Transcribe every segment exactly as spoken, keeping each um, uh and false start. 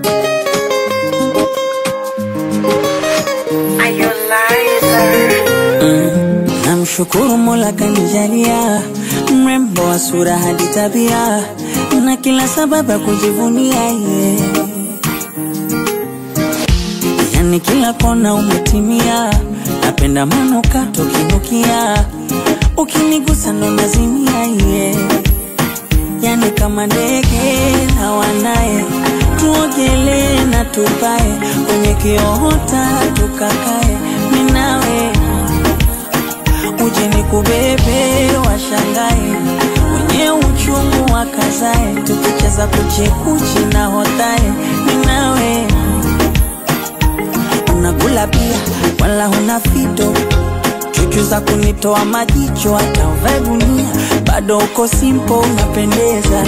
Mm, namshukuru Mola kanijalia mrembo wa sura hadi tabia na kila sababu kujivunia ye. Yani kila kona umetimia, napenda manuka tokinukia, ukinigusa ndo nazimia ye. Yani kama ndege na wanaye, tuogele na tupae, kwenye kiota tukakae, minawe uje nikubebe washangae, wenye uchungu wakazae, tukicheza kuchekuchi na hotae, minawe unakula pia wala huna fito, chuchu za kunitoa majicho, hata uvae gunia bado uko simple unapendeza.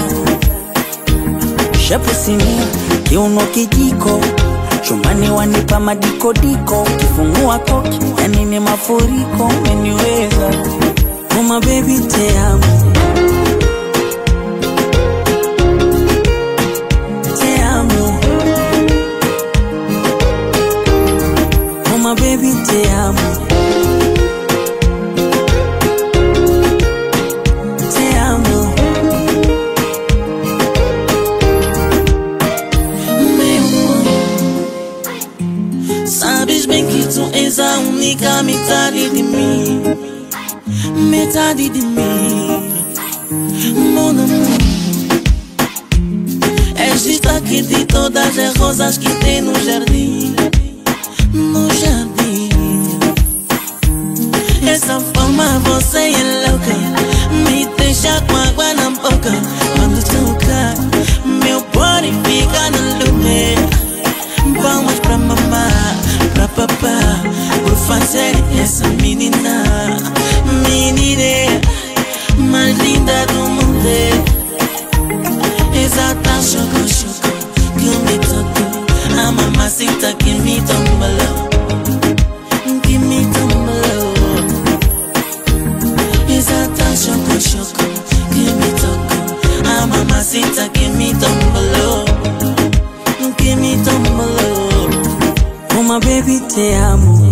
Shepu sinia, kiuno kijiko, chumbani wanipa madikodiko, ukifungua koki yani ni mafuriko, umeniweza. Oh my baby te amo, te amo. Oh my baby te amo, te amo. Sabes bem que tu és a única metade de mim, metade de mim, mon amor. És destaque de todas as rosas que tem no jardim, no jardim. Essa forma você é louca, me deixa com água na boca. Quando toca, meu body fica no lume. Palmas pra mamá, pra papá, por fazer essa menina, menina mais linda do mundo. Exata choco, choco, que me tocou, a mamacita que me tombalou, que me tombalou. Exata choco, choco, que me tocou, a mamacita que me tombalou, que me tombalou. Oh my baby te amo,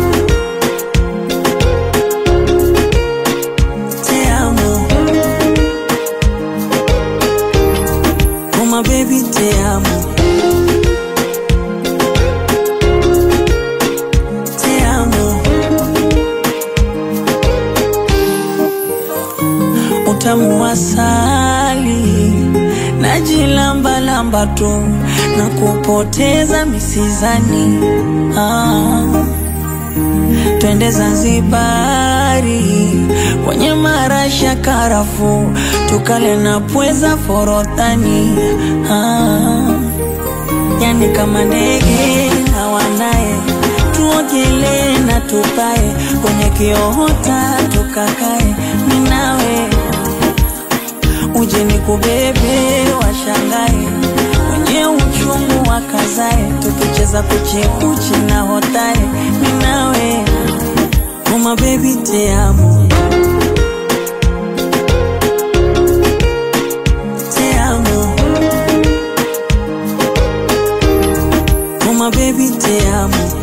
te amo. Oh my baby te amo, te amo. Utamu wa asali najilamba lamba tu na kupoteza misizani. Ah, twende Zanzibari kwenye marasha karafu, tukale na pweza forodhani. Ah, yani kama ndege na wanaye, tuogele na tupae, kwenye kiota tukakae, minawe uje nikubebe washangae, wenye uchungu wakazae, tukicheza kuchekuchi na hotae, minawe. Oh my baby te amo, te amo. Oh my baby te amo.